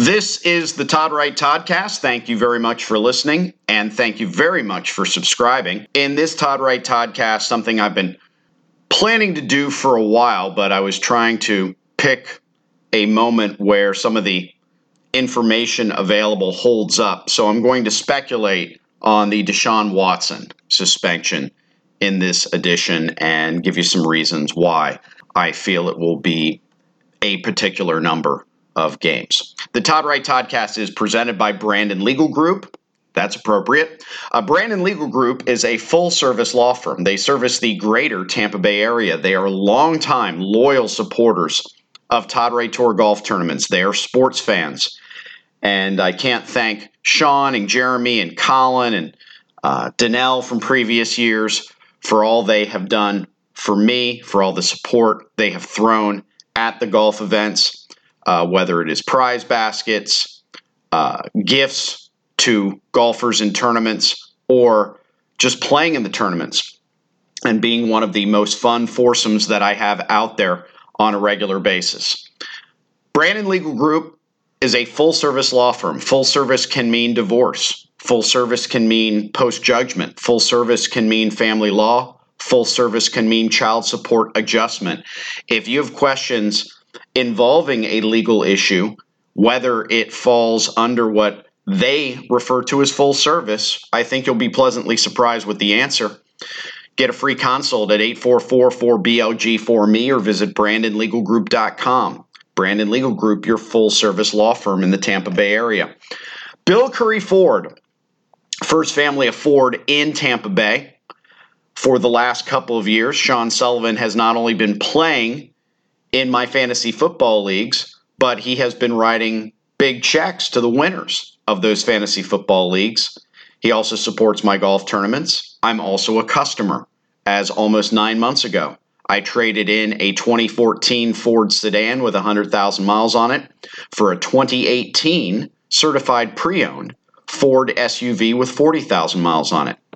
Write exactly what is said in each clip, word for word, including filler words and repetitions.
This is the Todd Wright Toddcast. Thank you very much for listening, and thank you very much for subscribing. In this Todd Wright Toddcast, something I've been planning to do for a while, but I was trying to pick a moment where some of the information available holds up. So I'm going to speculate on the Deshaun Watson suspension in this edition and give you some reasons why I feel it will be a particular number of games. The Todd Wright Toddcast is presented by Brandon Legal Group. That's appropriate. Uh, Brandon Legal Group is a full-service law firm. They service the greater Tampa Bay area. They are longtime loyal supporters of Todd Wright Tour golf tournaments. They are sports fans. And I can't thank Sean and Jeremy and Colin and uh, Danelle from previous years for all they have done for me, for all the support they have thrown at the golf events. Uh, whether it is prize baskets, uh, gifts to golfers in tournaments, or just playing in the tournaments and being one of the most fun foursomes that I have out there on a regular basis. Brandon Legal Group is a full-service law firm. Full service can mean divorce. Full service can mean post-judgment. Full service can mean family law. Full service can mean child support adjustment. If you have questions involving a legal issue, whether it falls under what they refer to as full service, I think you'll be pleasantly surprised with the answer. Get a free consult at eight four four, four B L G four M E or visit brandon legal group dot com. Brandon Legal Group, your full-service law firm in the Tampa Bay area. Bill Curry Ford, first family of Ford in Tampa Bay. For the last couple of years, Sean Sullivan has not only been playing in my fantasy football leagues, but he has been writing big checks to the winners of those fantasy football leagues. He also supports my golf tournaments. I'm also a customer, as almost nine months ago, I traded in a twenty fourteen Ford sedan with one hundred thousand miles on it for a twenty eighteen certified pre-owned Ford S U V with forty thousand miles on it.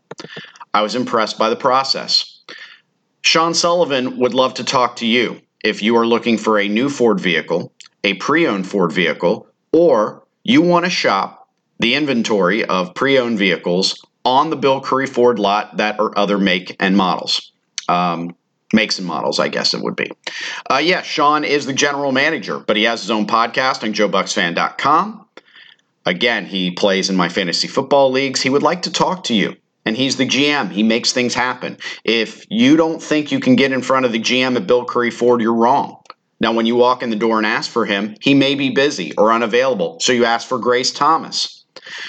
I was impressed by the process. Sean Sullivan would love to talk to you if you are looking for a new Ford vehicle, a pre-owned Ford vehicle, or you want to shop the inventory of pre-owned vehicles on the Bill Curry Ford lot that are other make and models. Um, makes and models, I guess it would be. Uh, yeah, Sean is the general manager, but he has his own podcast on joe bucks fan dot com. Again, he plays in my fantasy football leagues. He would like to talk to you. And he's the G M. He makes things happen. If you don't think you can get in front of the G M at Bill Curry Ford, you're wrong. Now, when you walk in the door and ask for him, he may be busy or unavailable. So you ask for Grace Thomas.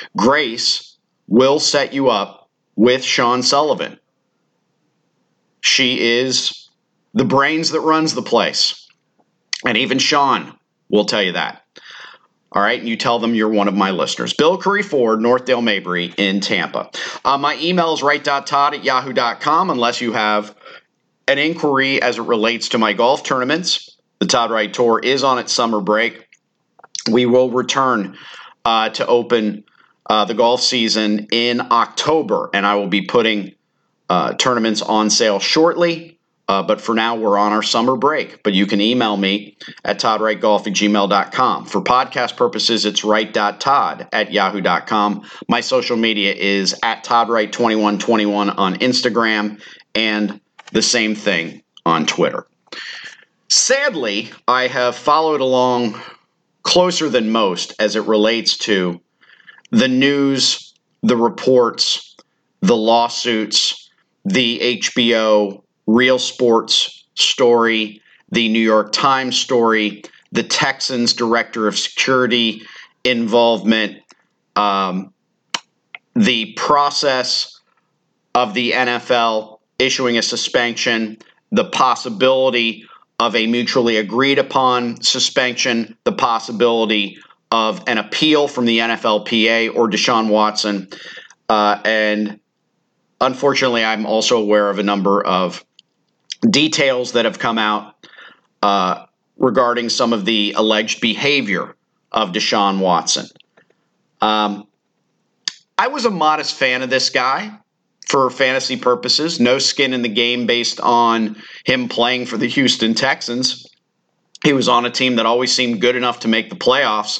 Grace will set you up with Sean Sullivan. She is the brains that runs the place. And even Sean will tell you that. All right, and you tell them you're one of my listeners. Bill Curry Ford, Northdale Mabry in Tampa. Uh, my email is wright dot todd at yahoo dot com unless you have an inquiry as it relates to my golf tournaments. The Todd Wright Tour is on its summer break. We will return uh, to open uh, the golf season in October, and I will be putting uh, tournaments on sale shortly. Uh, but for now, we're on our summer break. But you can email me at todd wright golf at gmail dot com. For podcast purposes, it's wright dot todd at yahoo dot com. My social media is at todd wright twenty-one twenty-one on Instagram and the same thing on Twitter. Sadly, I have followed along closer than most as it relates to the news, the reports, the lawsuits, the H B O Real Sports story, the New York Times story, the Texans director of security involvement, um, the process of the N F L issuing a suspension, the possibility of a mutually agreed upon suspension, the possibility of an appeal from the N F L P A or Deshaun Watson. Uh, and unfortunately, I'm also aware of a number of details that have come out uh, regarding some of the alleged behavior of Deshaun Watson. Um, I was a modest fan of this guy for fantasy purposes. No skin in the game based on him playing for the Houston Texans. He was on a team that always seemed good enough to make the playoffs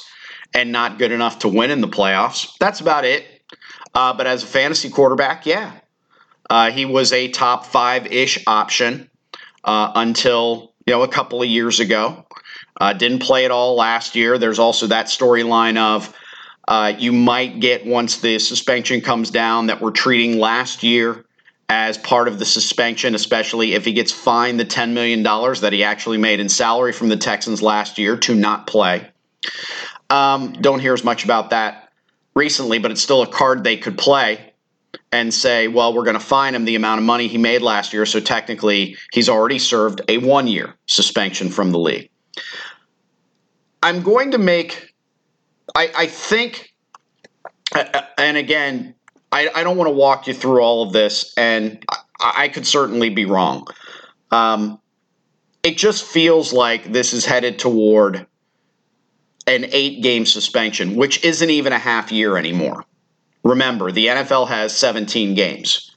and not good enough to win in the playoffs. That's about it. Uh, but as a fantasy quarterback, yeah. Uh, he was a top five-ish option uh, until, you know, a couple of years ago. Uh, didn't play at all last year. There's also that storyline of uh, you might get, once the suspension comes down, that we're treating last year as part of the suspension, especially if he gets fined the ten million dollars that he actually made in salary from the Texans last year to not play. Um, don't hear as much about that recently, but it's still a card they could play and say, well, we're going to fine him the amount of money he made last year, so technically he's already served a one-year suspension from the league. I'm going to make, I, I think, and again, I, I don't want to walk you through all of this, and I, I could certainly be wrong. Um, it just feels like this is headed toward an eight-game suspension, which isn't even a half year anymore. Remember, the N F L has seventeen games.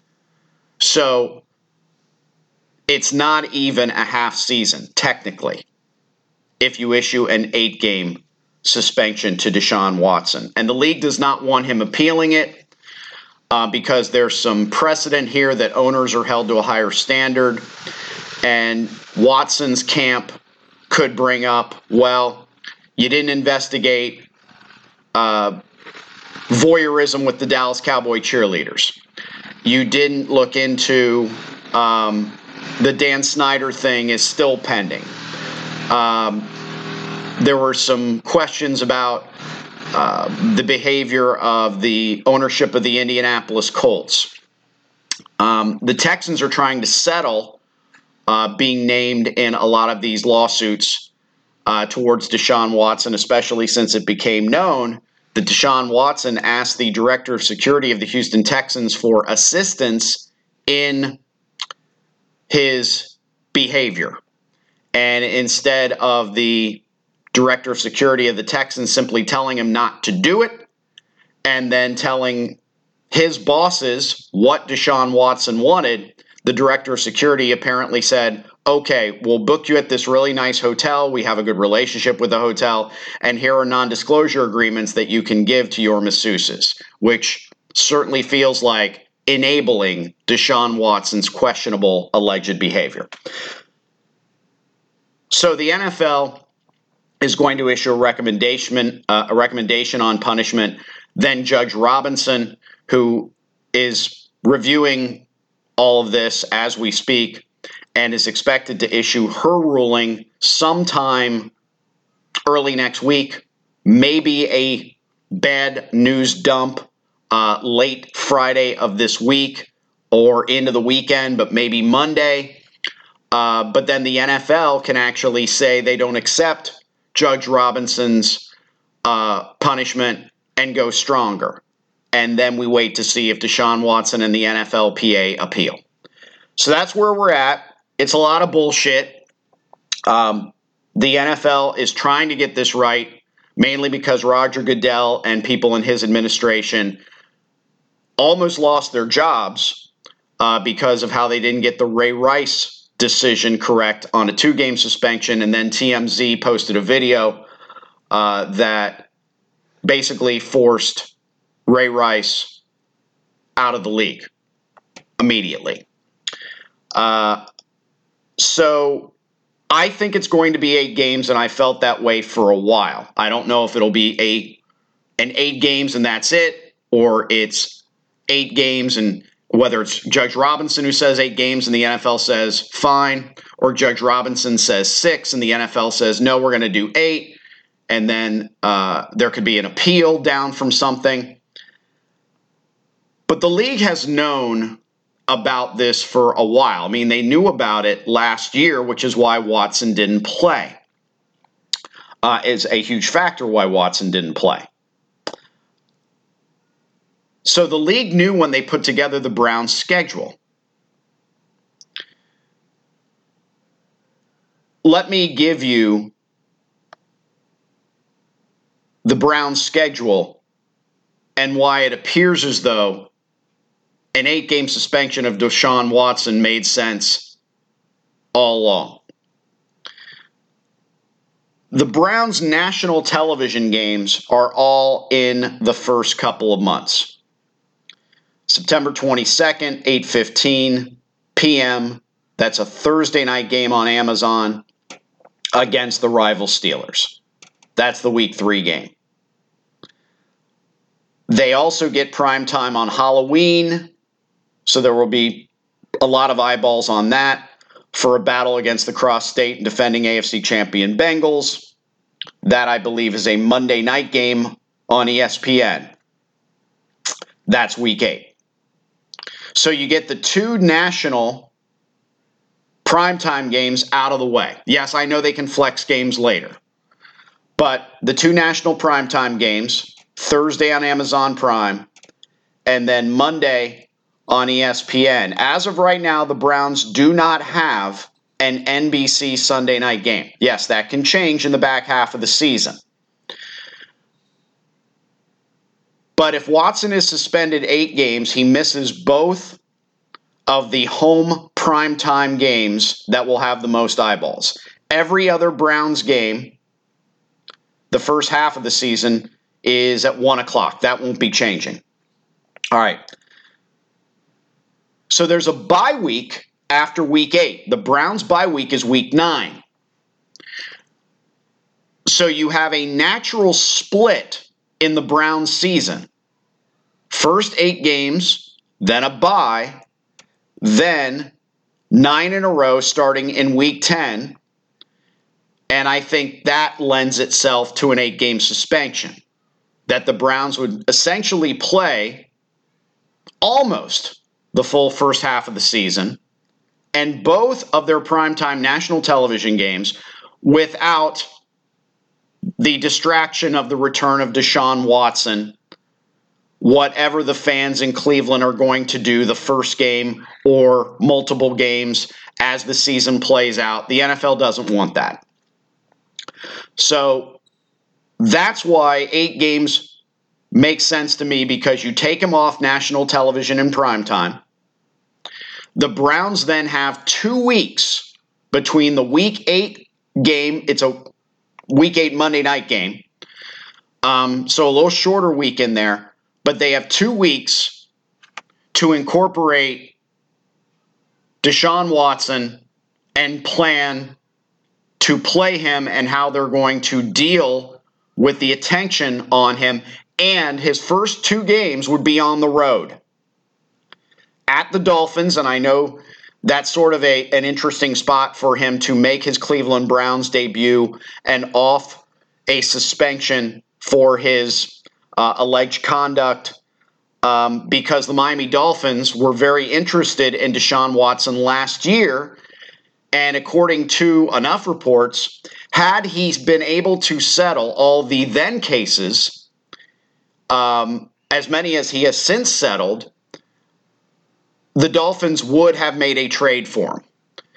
So it's not even a half season, technically, if you issue an eight-game suspension to Deshaun Watson. And the league does not want him appealing it uh, because there's some precedent here that owners are held to a higher standard. And Watson's camp could bring up, well, you didn't investigate uh, voyeurism with the Dallas Cowboy cheerleaders. You didn't look into um, the Dan Snyder thing is still pending. Um, there were some questions about uh, the behavior of the ownership of the Indianapolis Colts. Um, the Texans are trying to settle uh, being named in a lot of these lawsuits uh, towards Deshaun Watson, especially since it became known that Deshaun Watson asked the director of security of the Houston Texans for assistance in his behavior. And instead of the director of security of the Texans simply telling him not to do it, and then telling his bosses what Deshaun Watson wanted, the director of security apparently said, okay, we'll book you at this really nice hotel. We have a good relationship with the hotel, and here are non-disclosure agreements that you can give to your masseuses, which certainly feels like enabling Deshaun Watson's questionable alleged behavior. So the N F L is going to issue a recommendation, uh, a recommendation on punishment. Then Judge Robinson, who is reviewing all of this as we speak, and is expected to issue her ruling sometime early next week, maybe a bad news dump uh, late Friday of this week or into the weekend, but maybe Monday. Uh, but then the N F L can actually say they don't accept Judge Robinson's uh, punishment and go stronger. And then we wait to see if Deshaun Watson and the N F L P A appeal. So that's where we're at. It's a lot of bullshit. Um, the N F L is trying to get this right, mainly because Roger Goodell and people in his administration almost lost their jobs uh, because of how they didn't get the Ray Rice decision correct on a two-game suspension. And then T M Z posted a video uh, that basically forced Ray Rice out of the league immediately. Uh, so I think it's going to be eight games, and I felt that way for a while. I don't know if it'll be eight and eight games and that's it, or it's eight games and whether it's Judge Robinson who says eight games and the N F L says fine, or Judge Robinson says six and the N F L says no, we're going to do eight, and then uh, there could be an appeal down from something. But the league has known about this for a while. I mean, they knew about it last year, which is why Watson didn't play. Uh, is a huge factor why Watson didn't play. So the league knew when they put together the Browns' schedule. Let me give you the Browns' schedule and why it appears as though an eight-game suspension of Deshaun Watson made sense all along. the Browns' national television games are all in the first couple of months. September twenty-second, eight fifteen p.m. That's a Thursday night game on Amazon against the rival Steelers. That's the week three game. They also get prime time on Halloween, so there will be a lot of eyeballs on that for a battle against the cross-state and defending A F C champion Bengals. That, I believe, is a Monday night game on E S P N. That's week eight. So you get the two national primetime games out of the way. Yes, I know they can flex games later. But the two national primetime games, Thursday on Amazon Prime, and then Monday on E S P N. As of right now, the Browns do not have an N B C Sunday night game. Yes, that can change in the back half of the season. But if Watson is suspended eight games, he misses both of the home primetime games that will have the most eyeballs. Every other Browns game, the first half of the season, is at one o'clock. That won't be changing. All right. So there's a bye week after week eight. The Browns' bye week is week nine. So you have a natural split in the Browns season. First eight games, then a bye, then nine in a row starting in week ten. And I think that lends itself to an eight-game suspension, that the Browns would essentially play almost the full first half of the season and both of their primetime national television games without the distraction of the return of Deshaun Watson, whatever the fans in Cleveland are going to do the first game or multiple games as the season plays out. The N F L doesn't want that. So that's why eight games makes sense to me, because you take them off national television in primetime. The Browns then have two weeks between the week eight game. It's a week eight Monday night game. Um, so a little shorter week in there, but they have two weeks to incorporate Deshaun Watson and plan to play him and how they're going to deal with the attention on him. And his first two games would be on the road at the Dolphins. And I know that's sort of a, an interesting spot for him to make his Cleveland Browns debut and off a suspension for his uh, alleged conduct, um, because the Miami Dolphins were very interested in Deshaun Watson last year. And according to enough reports, had he been able to settle all the then cases, um, as many as he has since settled, the Dolphins would have made a trade for him.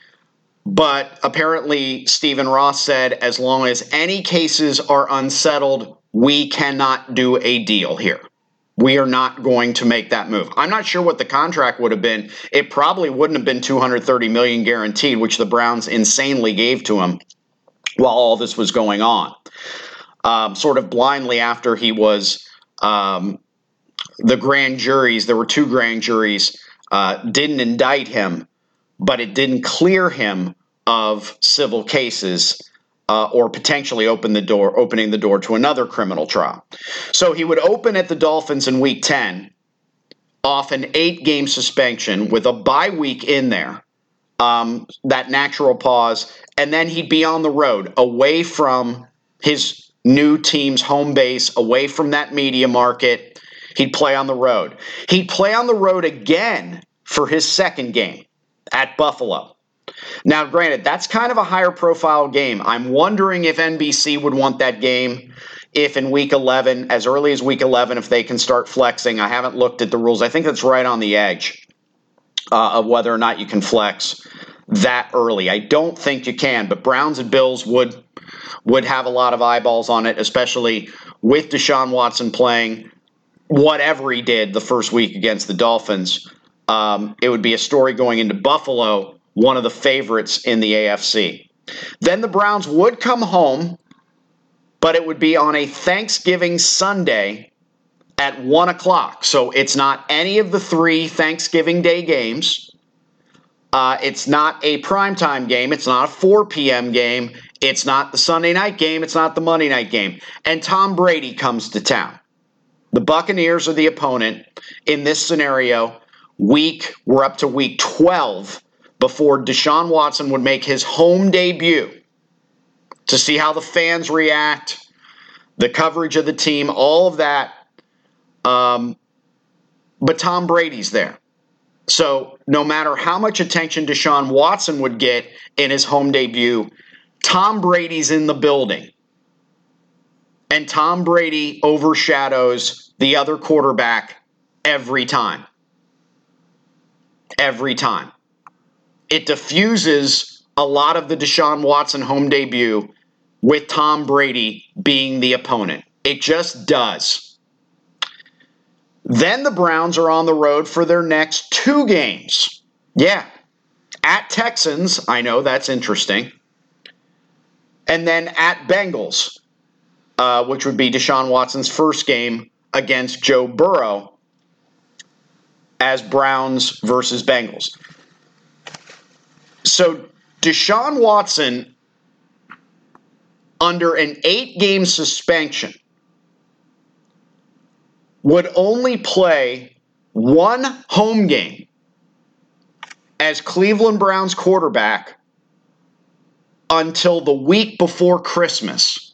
But apparently Stephen Ross said, as long as any cases are unsettled, we cannot do a deal here. We are not going to make that move. I'm not sure what the contract would have been. It probably wouldn't have been two hundred thirty million dollars guaranteed, which the Browns insanely gave to him while all this was going on. Um, sort of blindly after he was, um, the grand juries, there were two grand juries, uh, didn't indict him, but it didn't clear him of civil cases, Uh, or potentially open the door, opening the door to another criminal trial. So he would open at the Dolphins in week ten, off an eight-game suspension with a bye week in there, um, that natural pause, and then he'd be on the road, away from his new team's home base, away from that media market. He'd play on the road. He'd play on the road again for his second game at Buffalo. Now, granted, that's kind of a higher profile game. I'm wondering if N B C would want that game if in week eleven, as early as week eleven, if they can start flexing. I haven't looked at the rules. I think that's right on the edge uh, of whether or not you can flex that early. I don't think you can, but Browns and Bills would would have a lot of eyeballs on it, especially with Deshaun Watson playing whatever he did the first week against the Dolphins. Um, it would be a story going into Buffalo, one of the favorites in the A F C. Then the Browns would come home but it would be on a Thanksgiving Sunday at one o'clock. So it's not any of the three Thanksgiving Day games. Uh, it's not a primetime game. It's not a four p.m. game. It's not the Sunday night game. It's not the Monday night game. And Tom Brady comes to town. The Buccaneers are the opponent in this scenario. Week, we're up to week twelve before Deshaun Watson would make his home debut to see how the fans react, the coverage of the team, all of that. Um, but Tom Brady's there. So no matter how much attention Deshaun Watson would get in his home debut, Tom Brady's in the building. And Tom Brady overshadows the other quarterback every time. Every time. It diffuses a lot of the Deshaun Watson home debut with Tom Brady being the opponent. It just does. Then the Browns are on the road for their next two games. Yeah. At Texans, I know that's interesting. And then at Bengals, uh, which would be Deshaun Watson's first game against Joe Burrow as Browns versus Bengals. So Deshaun Watson, under an eight-game suspension, would only play one home game as Cleveland Browns quarterback until the week before Christmas.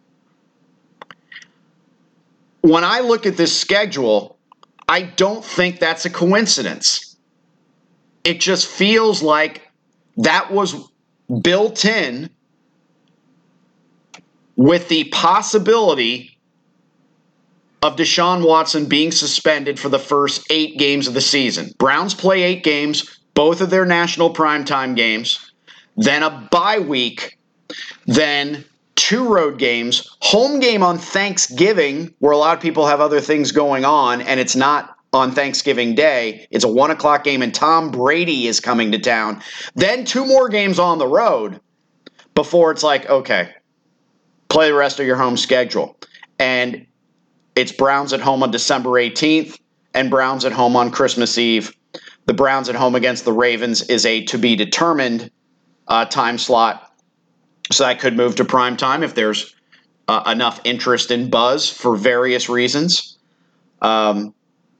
When I look at this schedule, I don't think that's a coincidence. It just feels like that was built in with the possibility of Deshaun Watson being suspended for the first eight games of the season. Browns play eight games, both of their national primetime games, then a bye week, then two road games, home game on Thanksgiving, where a lot of people have other things going on, and it's not on Thanksgiving Day. It's a one o'clock game, and Tom Brady is coming to town. Then two more games on the road before it's like, okay, play the rest of your home schedule. And it's Browns at home on December eighteenth and Browns at home on Christmas Eve. The Browns at home against the Ravens is a to-be-determined uh, time slot. So that could move to prime time if there's uh, enough interest and buzz for various reasons. Um,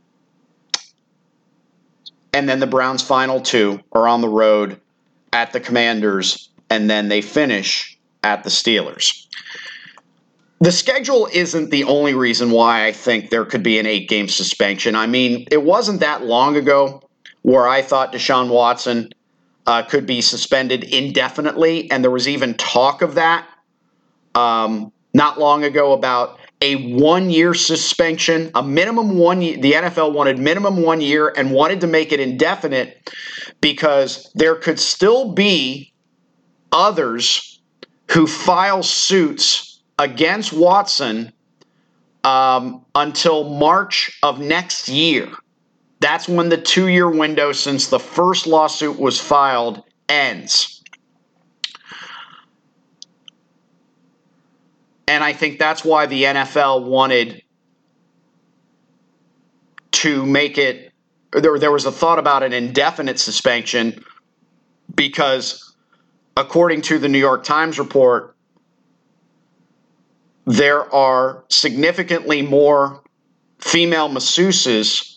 and then the Browns' final two are on the road at the Commanders, and then they finish at the Steelers. The schedule isn't the only reason why I think there could be an eight-game suspension. I mean, it wasn't that long ago where I thought Deshaun Watson uh, could be suspended indefinitely, and there was even talk of that um, not long ago about a one-year suspension, a minimum one year. The N F L wanted minimum one year and wanted to make it indefinite because there could still be others who file suits against Watson um, until March of next year. That's when the two-year window since the first lawsuit was filed ends. And I think that's why the N F L wanted to make it, there, there was a thought about an indefinite suspension because according to the New York Times report, there are significantly more female masseuses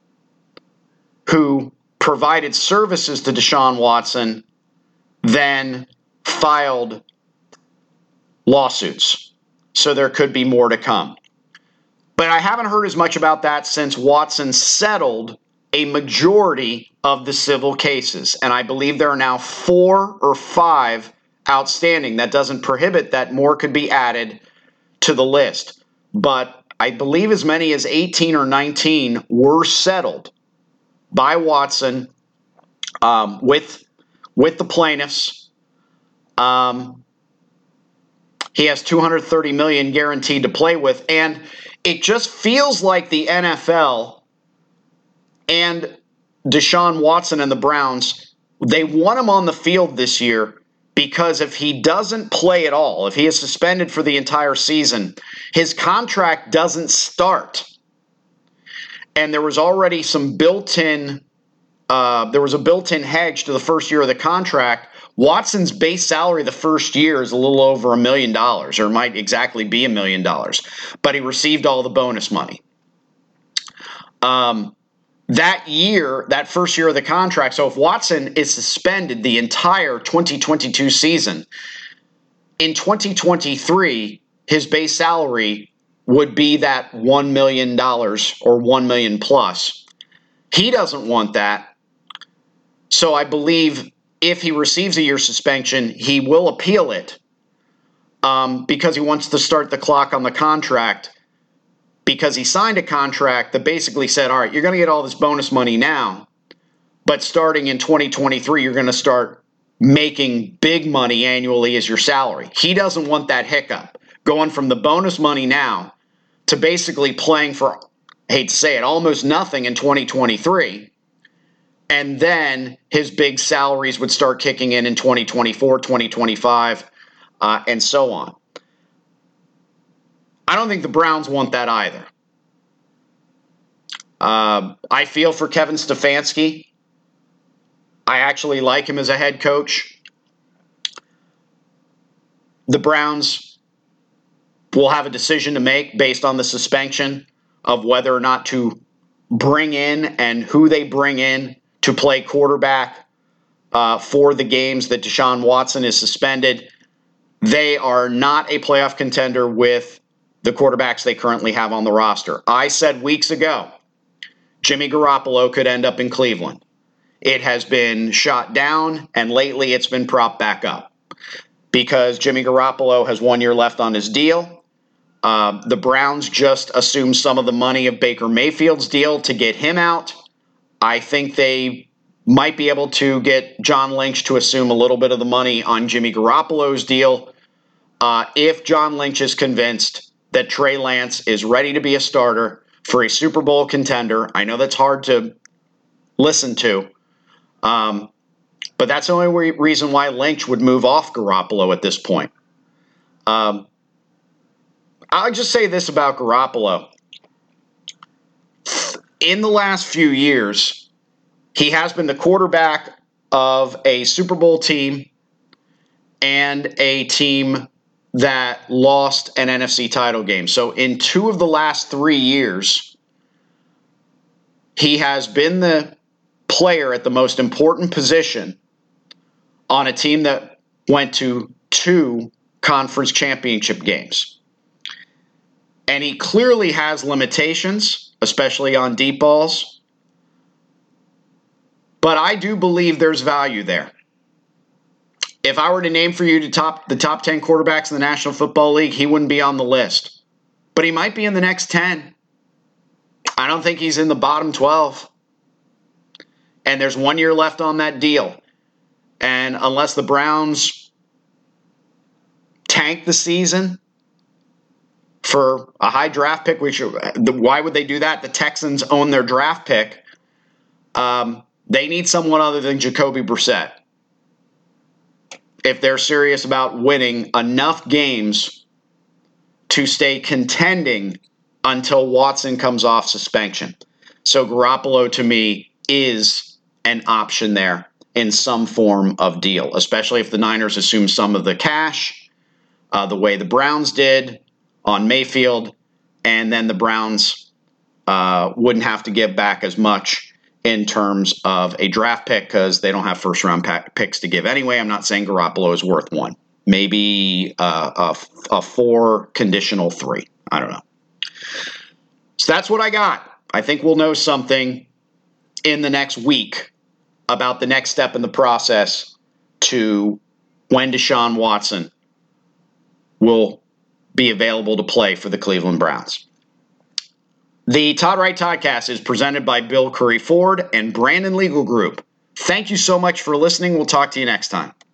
who provided services to Deshaun Watson than filed lawsuits. So there could be more to come. But I haven't heard as much about that since Watson settled a majority of the civil cases. And I believe there are now four or five outstanding. That doesn't prohibit that more could be added to the list. But I believe as many as eighteen or nineteen were settled by Watson um, with, with the plaintiffs. Um, he has two hundred thirty million dollars guaranteed to play with. And it just feels like the N F L and Deshaun Watson and the Browns, they want him on the field this year Because if he doesn't play at all, if he is suspended for the entire season, his contract doesn't start. And there was already some built-in, uh, there was a built-in hedge to the first year of the contract. Watson's base salary the first year is a little over a million dollars, or might exactly be a million dollars, but he received all the bonus money. Um, that year, that first year of the contract, so if Watson is suspended the entire twenty twenty-two season, in twenty twenty-three, his base salary would be that one million dollars or one million dollars plus. He doesn't want that. So I believe if he receives a year suspension, he will appeal it um, because he wants to start the clock on the contract, because he signed a contract that basically said, all right, you're going to get all this bonus money now, but starting in twenty twenty-three, you're going to start making big money annually as your salary. He doesn't want that hiccup, going from the bonus money now to basically playing for, I hate to say it, almost nothing in twenty twenty-three. And then his big salaries would start kicking in in twenty twenty-four, twenty twenty-five, uh, and so on. I don't think the Browns want that either. Uh, I feel for Kevin Stefanski. I actually like him as a head coach. The Browns will have a decision to make based on the suspension of whether or not to bring in and who they bring in to play quarterback uh, for the games that Deshaun Watson is suspended. They are not a playoff contender with the quarterbacks they currently have on the roster. I said weeks ago, Jimmy Garoppolo could end up in Cleveland. It has been shot down, and lately it's been propped back up because Jimmy Garoppolo has one year left on his deal. Uh, the Browns just assumed some of the money of Baker Mayfield's deal to get him out. I think they might be able to get John Lynch to assume a little bit of the money on Jimmy Garoppolo's deal uh, if John Lynch is convinced that Trey Lance is ready to be a starter for a Super Bowl contender. I know that's hard to listen to, um, but that's the only re- reason why Lynch would move off Garoppolo at this point. Um, I'll just say this about Garoppolo. In the last few years, he has been the quarterback of a Super Bowl team and a team that lost an N F C title game. So in two of the last three years, he has been the player at the most important position on a team that went to two conference championship games. And he clearly has limitations, especially on deep balls. But I do believe there's value there. If I were to name for you the top, the top ten quarterbacks in the National Football League, he wouldn't be on the list. But he might be in the next ten. I don't think he's in the bottom twelve. And there's one year left on that deal. And unless the Browns tank the season for a high draft pick, which why would they do that? The Texans own their draft pick. Um, they need someone other than Jacoby Brissett if they're serious about winning enough games to stay contending until Watson comes off suspension. So Garoppolo, to me, is an option there in some form of deal, especially if the Niners assume some of the cash, uh, the way the Browns did on Mayfield, and then the Browns uh, wouldn't have to give back as much in terms of a draft pick because they don't have first-round pack picks to give anyway. I'm not saying Garoppolo is worth one. Maybe uh, a, a four, conditional three. I don't know. So that's what I got. I think we'll know something in the next week about the next step in the process to when Deshaun Watson will be available to play for the Cleveland Browns. The Todd Wright Toddcast is presented by Bill Curry Ford and Brandon Legal Group. Thank you so much for listening. We'll talk to you next time.